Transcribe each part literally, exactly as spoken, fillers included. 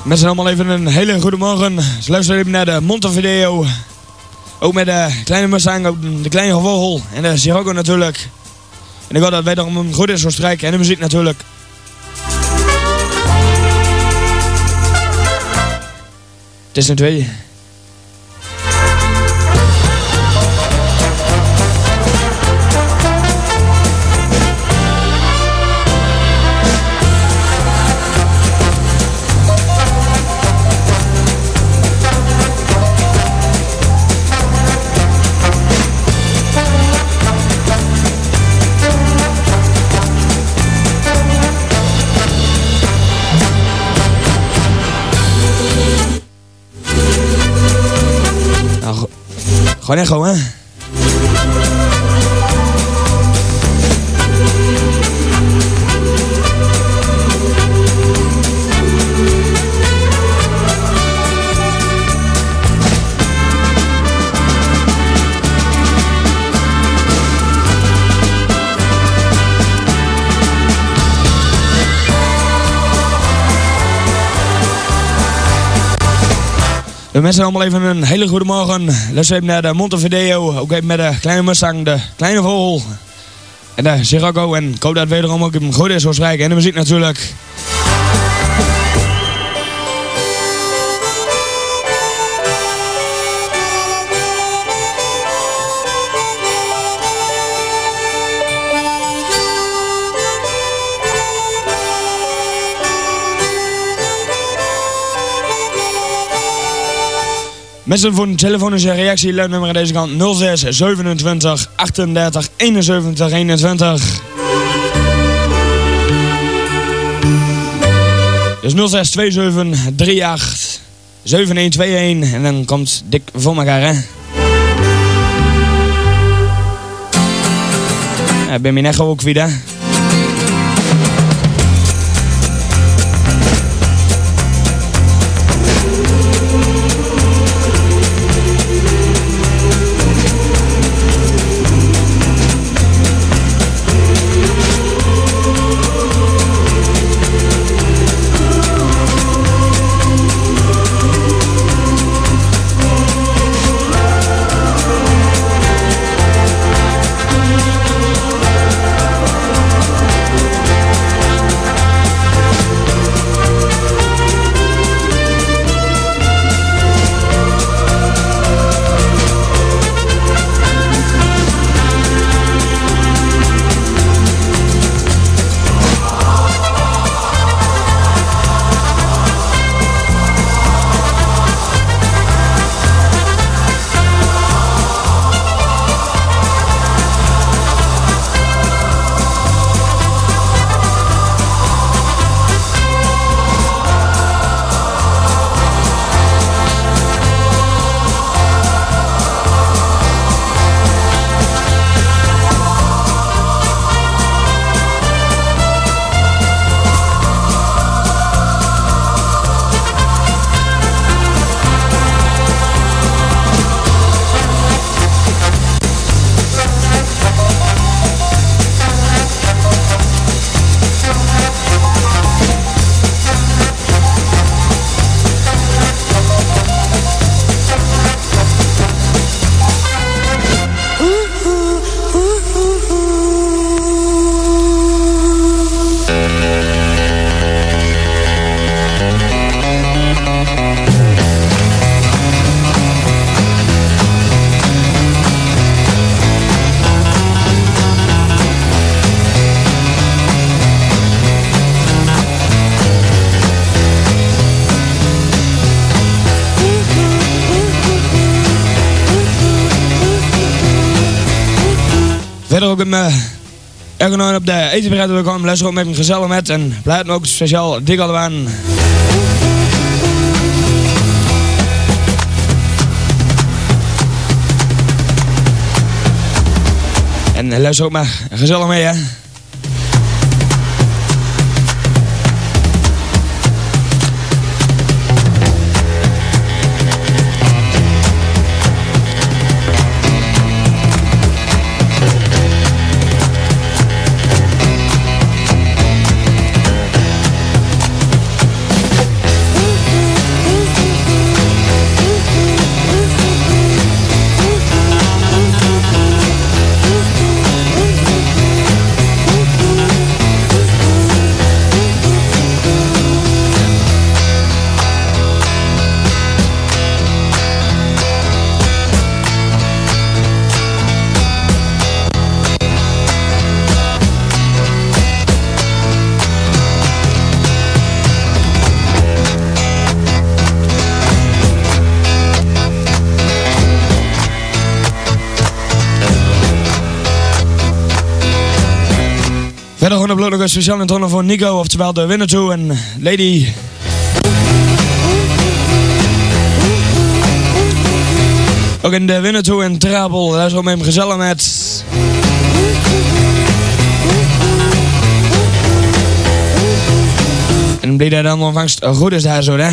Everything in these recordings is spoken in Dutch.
Met z'n allemaal even een hele goede morgen. Ze luisteren even naar de Montevideo. Ook met de kleine Mustang, ook de kleine vogel en de Sirocco natuurlijk. En ik hoop dat wij er een goed is voor strijk en de muziek natuurlijk. Het is een twee. Gewoon echo, hè? De mensen allemaal even een hele goede morgen. Luister even naar de Montevideo. Ook even met de kleine Mustang, de kleine vogel. En de Sirocco. En ik hoop dat het wederom ook een goed is voor Strijk. En de muziek natuurlijk. Mensen voor een telefonische reactie, luidnummer aan deze kant nul zes zevenentwintig achtendertig eenenzeventig eenentwintig. Dus nul zes twee zeven drie acht zeven een twee een en dan komt dik voor elkaar, hè. Ja, ben je net ook weer, hè. Verder ook een uh, ergonoom op de etenbereid wil komen. Luister ook met een gezellig met. En blijft ook speciaal dik allemaal aan. En luister ook maar gezellig mee, hè. Ooh, ooh. Verder gewoon op nog een speciaal in het voor Nico, oftewel de winnaar toe en Lady. Ook in de winnaar toe in Trabel, daar is ook met hem gezellig met. En bleef hij dan ontvangst goed is daar zo, hè.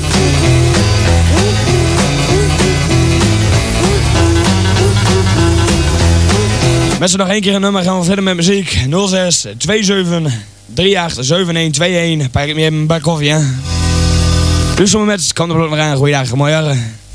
Met z'n nog één keer een nummer gaan we verder met muziek. nul zes twee zeven drie acht zeven een twee een. Pak ik me even een bak koffie, hè. Dus zomaar met, kan er ook nog aan. Goeiedag, mooi jaren.